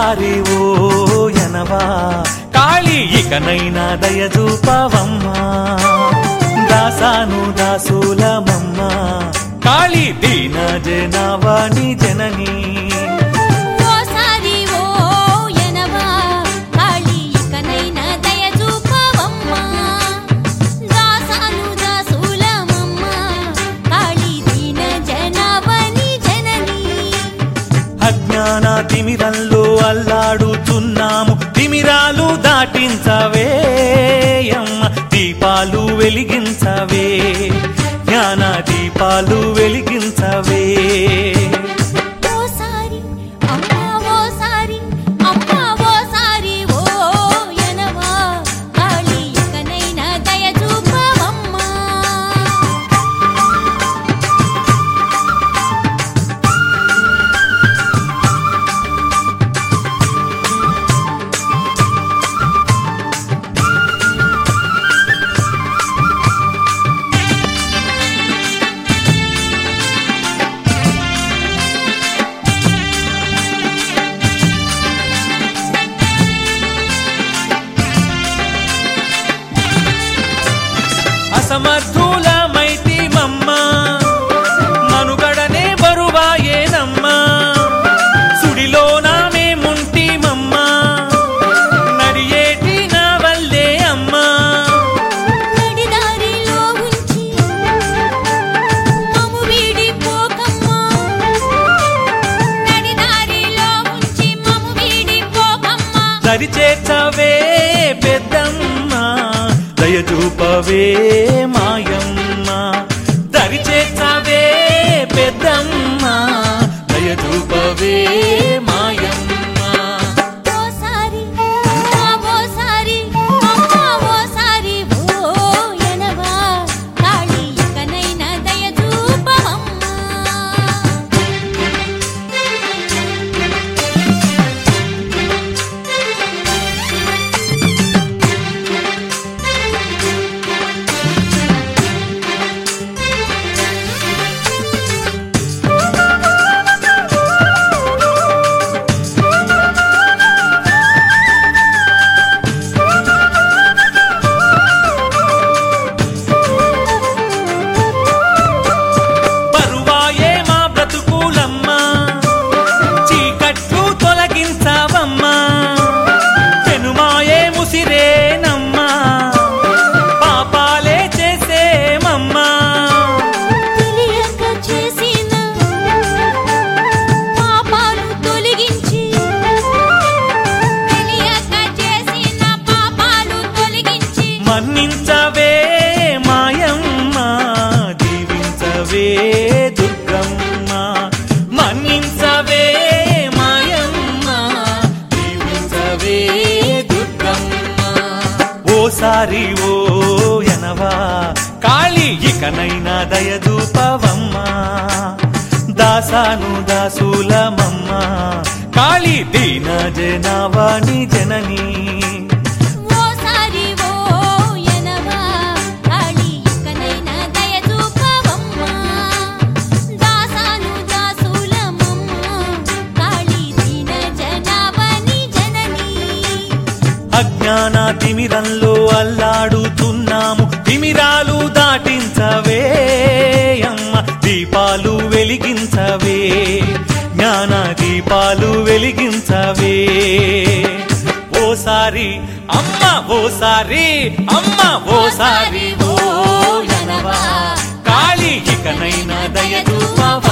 ఓసారి ఓ యనవా కాళీ ఇకనైనా దయచూపవమ్మా దాసాను దాసులమమ్మ కాళీ దీన జనావాణి జననీ అజ్ఞాన తిమిరంలో అల్లాడుతున్నాము తిమిరాలు దాటించవే అమ్మ దీపాలు వెలిగించవే జ్ఞాన దీపాలు వెలిగించవే అసమర్థులమైతిమమ్మా మనుగడనే బరువాయేనమ్మా సుడిలోన మేముంటిమమ్మా నడియేటి నా వల్లే అమ్మా దరిచేర్చవే పెద్దమ్మ దయచూపవే మాయమ్మ దరిచేర్చవే పెద్దమ్మ దయచూపవే మాయమ్మ మన్నించవే మాయమ్మ దీవించవే దుర్గమ్మ మన్నించవే మాయమ్మ దీవించవే దుర్గమ్మ ఓసారి ఓ యనవా కాళీ ఇకనైనా దయచూపవమ్మా దాసాను దాసులమమ్మ కాళీ దీన జనావాణి జననీ అజ్ఞాన తిమిరంలో అల్లాడుతున్నాము తిమిరాలు దాటించవే అమ్మ దీపాలు వెలిగించవే జ్ఞాన దీపాలు వెలిగించవే ఓసారి అమ్మ ఓసారి అమ్మ ఓసారి ఓ యనవా కాళీ ఇకనైనా దయచూపవమ్మా